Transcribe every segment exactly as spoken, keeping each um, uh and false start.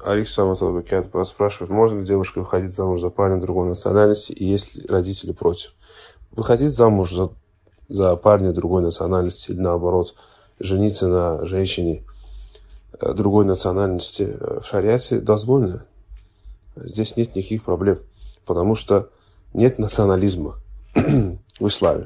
Александр Талабакят спрашивает, можно ли девушке выходить замуж за парня другой национальности, и есть ли родители против? Выходить замуж за, за парня другой национальности или наоборот, жениться на женщине другой национальности в шариате дозволено. Здесь нет никаких проблем, потому что нет национализма в исламе.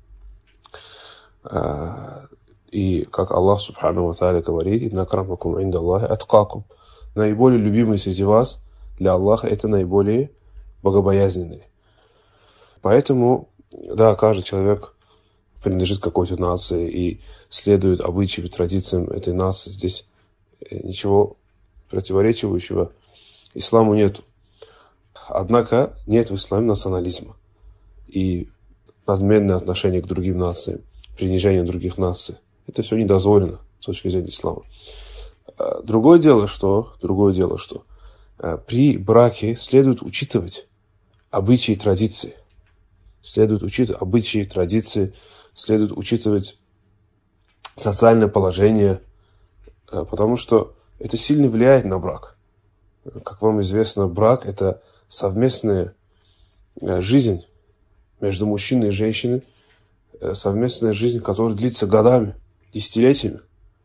И как Аллах Субхану ва Тааля говорит, «Инна акрамакум инда Аллахи аткакум». Наиболее любимые среди вас для Аллаха это наиболее богобоязненные. Поэтому, да, каждый человек принадлежит какой-то нации и следует обычаям и традициям этой нации. Здесь ничего противоречивающего исламу нету. Однако нет в исламе национализма и надменное отношение к другим нациям, принижение других наций. Это все недозволено с точки зрения ислама. Другое дело, что, другое дело, что при браке следует учитывать обычаи и традиции. Следует учитывать обычаи и традиции, следует учитывать социальное положение, потому что это сильно влияет на брак. Как вам известно, брак – это совместная жизнь между мужчиной и женщиной, совместная жизнь, которая длится годами, десятилетиями.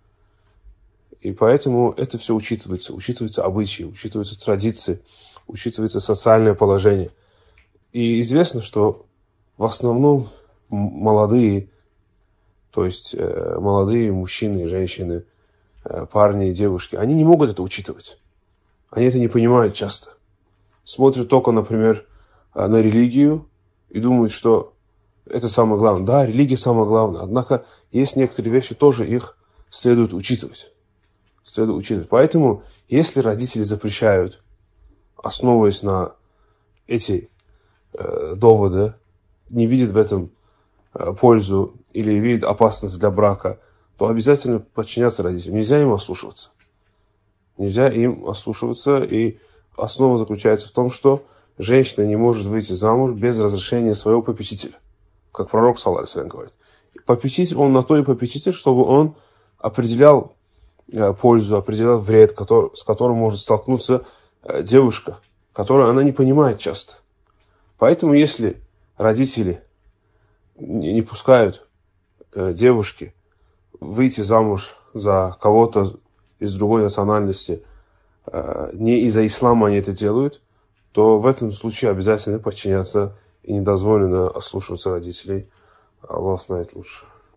И поэтому это все учитывается. Учитываются обычаи, учитываются традиции, учитывается социальное положение. И известно, что в основном молодые, то есть э, молодые мужчины и женщины, э, парни и девушки, они не могут это учитывать. Они это не понимают часто. Смотрят только, например, на религию и думают, что это самое главное. Да, религия самое главное. Однако есть некоторые вещи, тоже их следует учитывать. Следует учитывать. Поэтому, если родители запрещают, основываясь на эти э, доводы, не видят в этом э, пользу или видят опасность для брака, то обязательно подчиняться родителям. Нельзя им ослушиваться. Нельзя им ослушиваться. И основа заключается в том, что женщина не может выйти замуж без разрешения своего попечителя. Как пророк, саллаллаху алейхи ва саллям, говорит. Попечитель, он на то и попечитель, чтобы он определял пользу, определял вред, который, с которым может столкнуться девушка, которую она не понимает часто. Поэтому, если родители не пускают девушке выйти замуж за кого-то из другой национальности, не из-за ислама они это делают, то в этом случае обязательно подчиняться и не дозволено ослушиваться родителей. Аллах знает лучше.